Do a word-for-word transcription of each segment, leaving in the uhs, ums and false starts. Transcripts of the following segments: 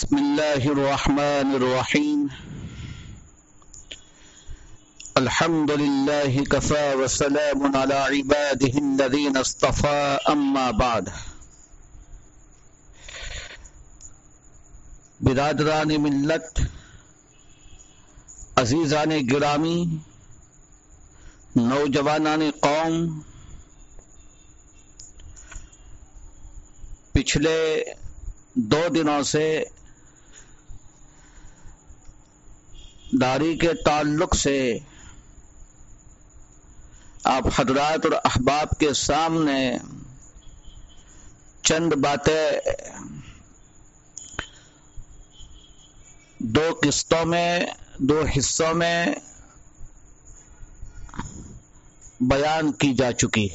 بسم اللہ الرحمن الرحیم الحمد للہ کفا وسلام علی عباده الذین اصطفى اما بعد. برادران ملت، عزیزان گرامی، نوجوانان قوم، پچھلے دو دنوں سے داڑھی کے تعلق سے آپ حضرات اور احباب کے سامنے چند باتیں دو قسطوں میں دو حصوں میں بیان کی جا چکی.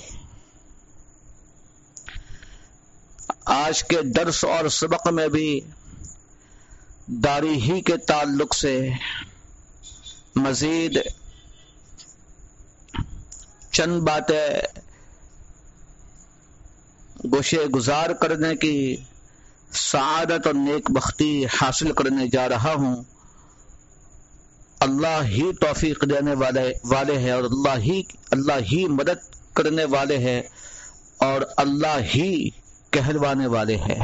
آج کے درس اور سبق میں بھی داڑھی ہی کے تعلق سے مزید چند باتیں گوشے گزار کرنے کی سعادت اور نیک بختی حاصل کرنے جا رہا ہوں. اللہ ہی توفیق دینے والے والے ہیں اور اللہ ہی اللہ ہی مدد کرنے والے ہیں اور اللہ ہی کہلوانے والے ہیں.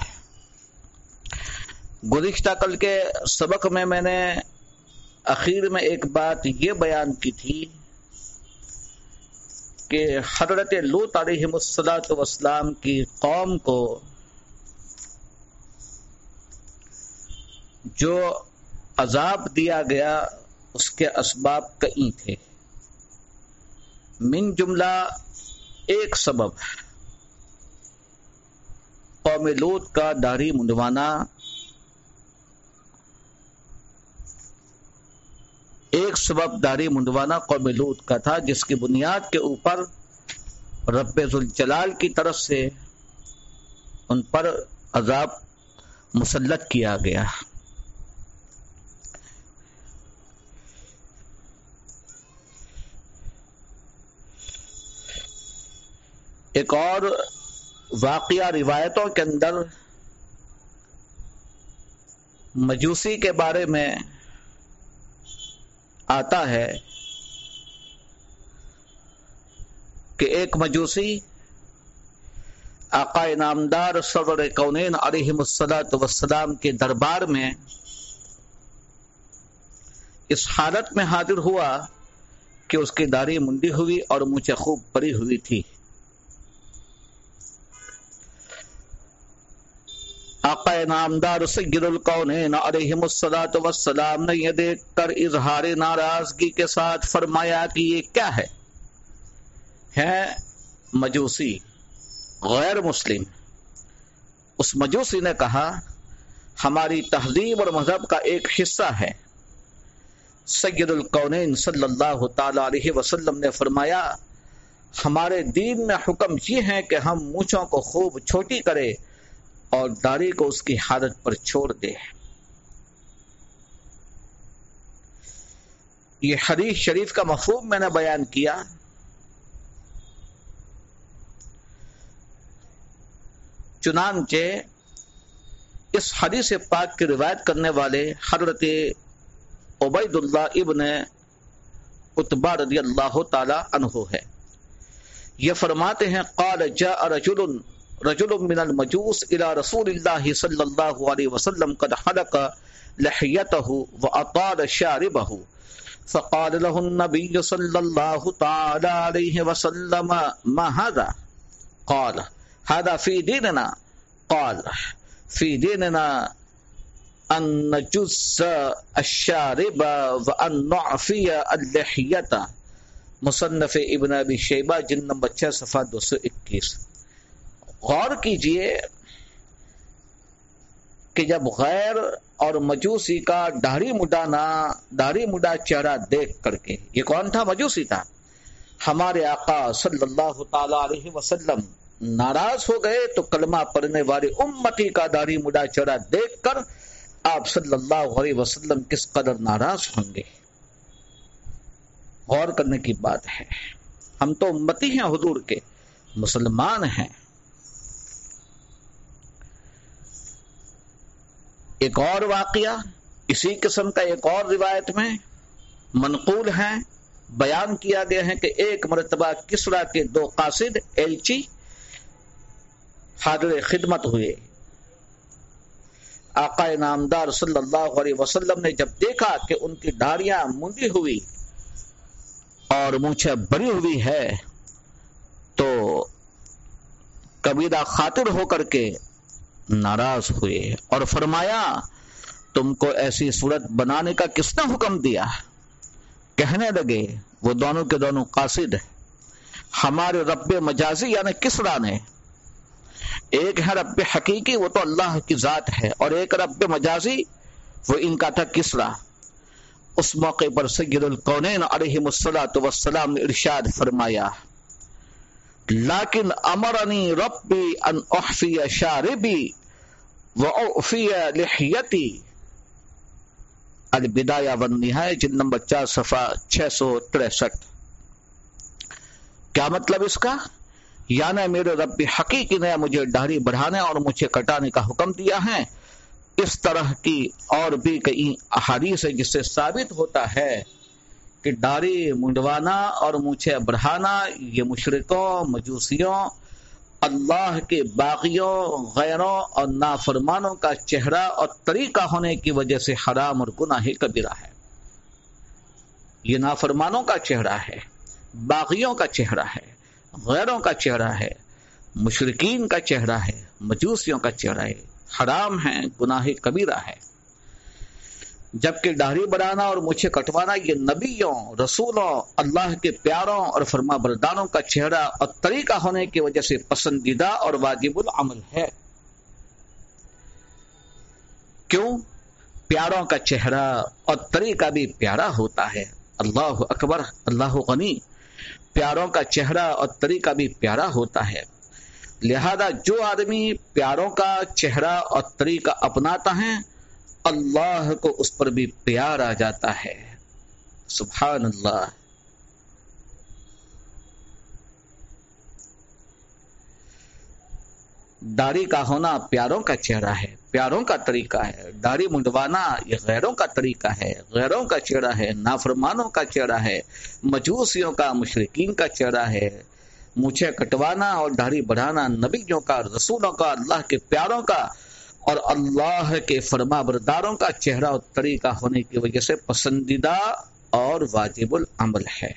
گزشتہ کل کے سبق میں میں نے اخیر میں ایک بات یہ بیان کی تھی کہ حضرت لوط علیہ الصلوۃ والسلام کی قوم کو جو عذاب دیا گیا اس کے اسباب کئی تھے. من جملہ ایک سبب قوم لوط کا داڑھی منڈوانا، ایک سبب داڑھی منڈوانا قوم لوط کا تھا، جس کی بنیاد کے اوپر رب ذوالجلال کی طرف سے ان پر عذاب مسلط کیا گیا. ایک اور واقعہ روایتوں کے اندر مجوسی کے بارے میں آتا ہے کہ ایک مجوسی آقا انعامدار سرور کونین علیہ الصلوۃ والسلام کے دربار میں اس حالت میں حاضر ہوا کہ اس کی داڑھی منڈی ہوئی اور مونچھیں خوب بڑی ہوئی تھی. آقا انعامدار سید الکونین علیہ الصلوۃ والسلام نے یہ دیکھ کر اظہار ناراضگی کے ساتھ فرمایا کہ یہ کیا ہے؟ ہے مجوسی، غیر مسلم. اس مجوسی نے کہا ہماری تہذیب اور مذہب کا ایک حصہ ہے. سید الکونین صلی اللہ تعالی علیہ وسلم نے فرمایا ہمارے دین میں حکم یہ ہے کہ ہم مونچھوں کو خوب چھوٹی کرے اور داڑھی کو اس کی حالت پر چھوڑ دے. یہ حدیث شریف کا مفہوم میں نے بیان کیا. چنانچہ اس حدیث پاک کی روایت کرنے والے حضرت عبید اللہ ابن عتبہ رضی اللہ تعالی عنہ ہے. یہ فرماتے ہیں قال جاء رجل رجل من المجوس الى رسول الله صلی اللہ علیہ وسلم قد حلق لحيته واطال شاربه فقال له النبي صلی اللہ تعالی علیہ وسلم ما هذا؟ قال هذا في ديننا. قال في ديننا ان نجز الشارب وان نعفي اللحية. مصنف ابن ابی شیبہ جلد نمبر چھ صفحہ دو سو اکیس. غور کیجئے کہ جب غیر اور مجوسی کا داڑھی مڈانا داڑھی مڈا چہرہ دیکھ کر کے، یہ کون تھا؟ مجوسی تھا. ہمارے آقا صلی اللہ تعالی علیہ وسلم ناراض ہو گئے تو کلمہ پڑھنے والے امتی کا داڑھی مڈا چہرہ دیکھ کر آپ صلی اللہ علیہ وسلم کس قدر ناراض ہوں گے. غور کرنے کی بات ہے. ہم تو امتی ہیں حضور کے، مسلمان ہیں. ایک اور واقعہ اسی قسم کا ایک اور روایت میں منقول ہے، بیان کیا گیا ہے کہ ایک مرتبہ کسریٰ کے دو قاصد ایلچی حاضر خدمت ہوئے. آقا نامدار صلی اللہ علیہ وسلم نے جب دیکھا کہ ان کی داڑھیاں مندی ہوئی اور مونچھیں بری ہوئی ہے تو کبیرہ خاطر ہو کر کے ناراض ہوئے اور فرمایا تم کو ایسی صورت بنانے کا کس نے حکم دیا؟ کہنے لگے وہ دونوں کے دونوں قاصد ہمارے رب مجازی یعنی کسریٰ نے، ایک ہے رب حقیقی وہ تو اللہ کی ذات ہے، اور ایک رب مجازی وہ ان کا تھا کسریٰ. اس موقع پر سید الکونین علیہ الصلوۃ والسلام نے ارشاد فرمایا لیکن امرنی ربی ان احفی شاربی واعفی لحیتی. البدایہ والنہایہ جلد نمبر چار صفحہ چھ سو تریسٹھ. کیا مطلب اس کا؟ یعنی میرے رب حقیقی نے مجھے داڑھی بڑھانے اور مجھے کٹانے کا حکم دیا ہے. اس طرح کی اور بھی کئی احادیث ہیں جس سے ثابت ہوتا ہے کہ داڑھی منڈوانا اور مونچھیں بڑھانا یہ مشرکوں، مجوسیوں، اللہ کے باغیوں، غیروں اور نافرمانوں کا چہرہ اور طریقہ ہونے کی وجہ سے حرام اور گناہ کبیرہ ہے. یہ نافرمانوں کا چہرہ ہے، باغیوں کا چہرہ ہے، غیروں کا چہرہ ہے، مشرکین کا چہرہ ہے، مجوسیوں کا چہرہ ہے، حرام ہے، گناہ کبیرہ ہے. جبکہ داڑھی بڑھانا اور مونچھیں کٹوانا یہ نبیوں، رسولوں، اللہ کے پیاروں اور فرما برداروں کا چہرہ اور طریقہ ہونے کی وجہ سے پسندیدہ اور واجب العمل ہے. کیوں؟ پیاروں کا چہرہ اور طریقہ بھی پیارا ہوتا ہے. اللہ اکبر، اللہ غنی. پیاروں کا چہرہ اور طریقہ بھی پیارا ہوتا ہے. لہذا جو آدمی پیاروں کا چہرہ اور طریقہ اپناتا ہے اللہ کو اس پر بھی پیار آ جاتا ہے. سبحان اللہ. داڑھی کا ہونا پیاروں کا چہرہ ہے، پیاروں کا طریقہ ہے. داڑھی منڈوانا یہ غیروں کا طریقہ ہے، غیروں کا چہرہ ہے، نافرمانوں کا چہرہ ہے، مجوسیوں کا، مشرکین کا چہرہ ہے. مونچھیں کٹوانا اور داڑھی بڑھانا نبیوں کا، رسولوں کا، اللہ کے پیاروں کا اور اللہ کے فرما برداروں کا چہرہ اور طریقہ ہونے کی وجہ سے پسندیدہ اور واجب العمل ہے.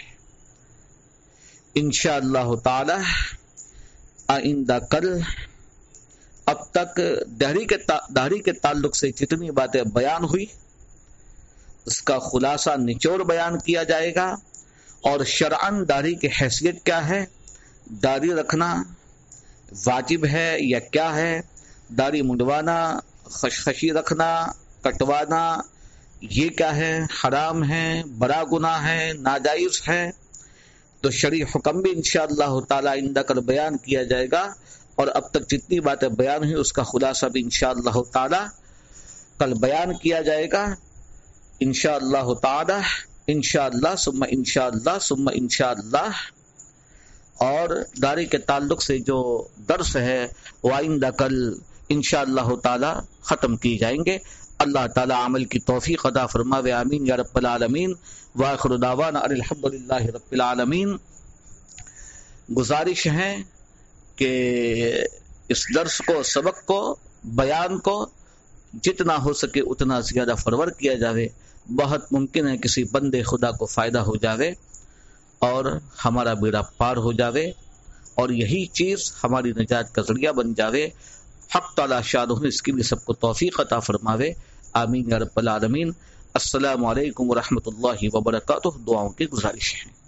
انشاءاللہ تعالی آئندہ کل اب تک داڑھی کے داڑھی کے تعلق سے جتنی باتیں بیان ہوئی اس کا خلاصہ نچوڑ بیان کیا جائے گا، اور شرعاً داڑھی کی حیثیت کیا ہے، داڑھی رکھنا واجب ہے یا کیا ہے، داڑھی منڈوانا، خشخشی رکھنا، کٹوانا یہ کیا ہے، حرام ہے، بڑا گناہ ہے، ناجائز ہے. تو شرعی حکم بھی انشاءاللہ تعالی آئندہ کل بیان کیا جائے گا، اور اب تک جتنی باتیں بیان ہوئی اس کا خلاصہ بھی انشاءاللہ تعالی کل بیان کیا جائے گا. انشاءاللہ تعالی انشاءاللہ ثم انشاءاللہ ثم انشاءاللہ. اور داڑھی کے تعلق سے جو درس ہے وہ آئندہ کل انشاءاللہ تعالی ختم کی جائیں گے. اللہ تعالی عمل کی توفیق عطا فرماوے، آمین یا رب العالمین. وآخر دعوانا الحمدللہ رب العالمین. گزارش ہے کہ اس درس کو، سبق کو، بیان کو جتنا ہو سکے اتنا زیادہ فارورڈ کیا جاوے. بہت ممکن ہے کسی بندے خدا کو فائدہ ہو جاوے اور ہمارا بیڑا پار ہو جاوے، اور یہی چیز ہماری نجات کا ذریعہ بن جاوے. حق تعالی شاہ اس کی بھی سب کو توفیق عطا فرماوے، آمین یا رب العالمین. السلام علیکم ورحمۃ اللہ وبرکاتہ. دعاؤں کی گزارش ہے.